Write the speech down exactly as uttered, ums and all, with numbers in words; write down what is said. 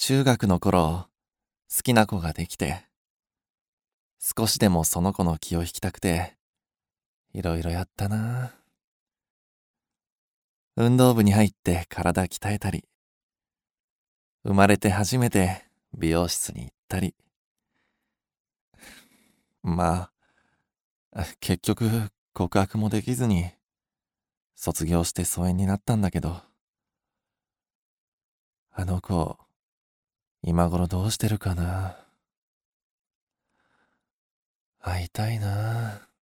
中学の頃、好きな子ができて、少しでもその子の気を引きたくて、いろいろやったな。運動部に入って体鍛えたり、生まれて初めて美容室に行ったり。まあ、結局告白もできずに、卒業して疎遠になったんだけど、あの子、今頃どうしてるかな。会いたいな。